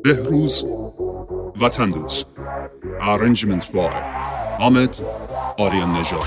بهروز وطن دوست. Arrangement by حامد آریان نژاد.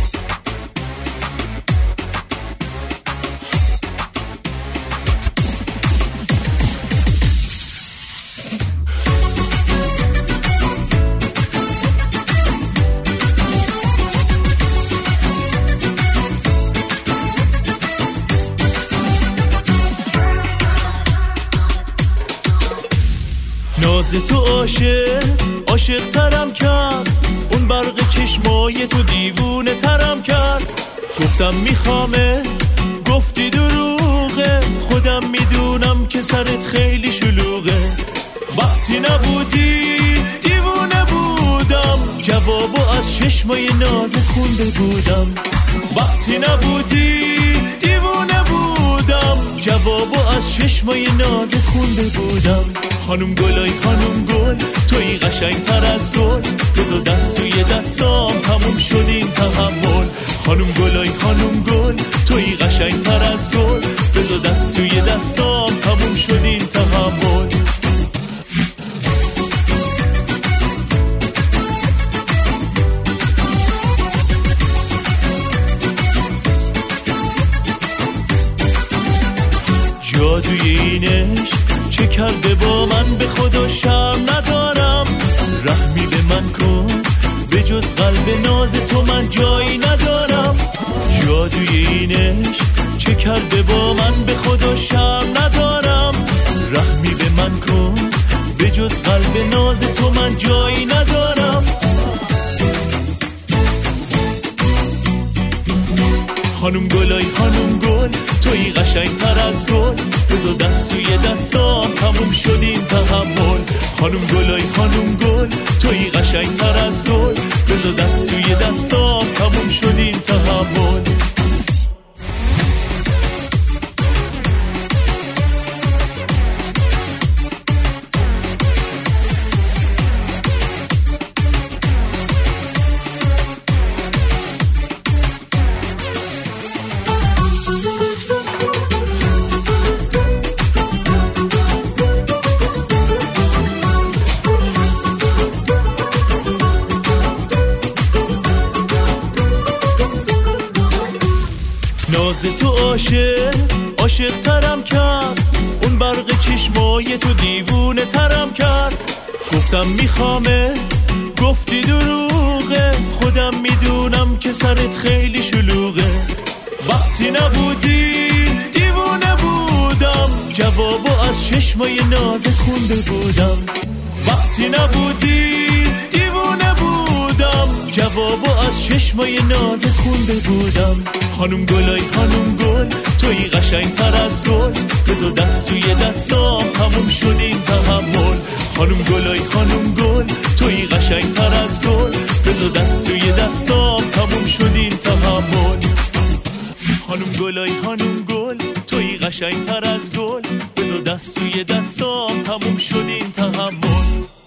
ناز تو عاشق ترم کرد، اون برق چشمای تو دیوونه ترم کرد. گفتم میخوامه، گفتی دروغه، خودم میدونم که سرت خیلی شلوغه. وقتی نبودی دیوونه بودم، جوابو از چشمای نازت خونده بودم. وقتی نبودی دیوونه بودم، جوابو از چشمای نازت خونده بودم. خانم گلای خانم گل، توی قشنگ تر از گل، بذار دست توی دستام، تموم شد این تحمل. خانم گلای خانم گل، توی قشنگ تر از گل، بذار دست توی دستام، تموم شد این تحمل. جادوی اینش چه کرده با من، به خدا شرم ندارم. رحمی به من کن، به جز قلب ناز تو من جایی ندارم. جادوی اینش چه کرده با من، به خدا شرم ندارم. رحمی به من کن، به جز قلب ناز تو من جایی ندارم. خانم گلای خانم گل، توی قشنگ تر از گل، بذار دست توی دستام، تموم شد این تحمل. خانم گلای خانم گل، توی قشنگ تر از گل، بذار دست توی دستام، تموم شد این تحمل. ناز تو عاشق ترم کرد، اون برق چشمای تو دیوونه ترم کرد. گفتم میخوامه، گفتی دروغه، خودم میدونم که سرت خیلی شلوغه. وقتی نبودی دیوونه بودم، جوابو از چشمای نازت خونده بودم. وقتی نبودی دیوونه بودم، جوابو از چشمای نازت خونده بودم. خانم گلای خانم گل، توی قشنگ تر از گل، بذار دست توی دستام، تموم شد این تحمل. خانم گلای خانم گل، توی قشنگ تر از گل، بذار دست توی دستام، تموم شد این تحمل. خانم گلای خانم گل، توی قشنگ تر از گل، بذار دست توی دستام، تموم شد این تحمل.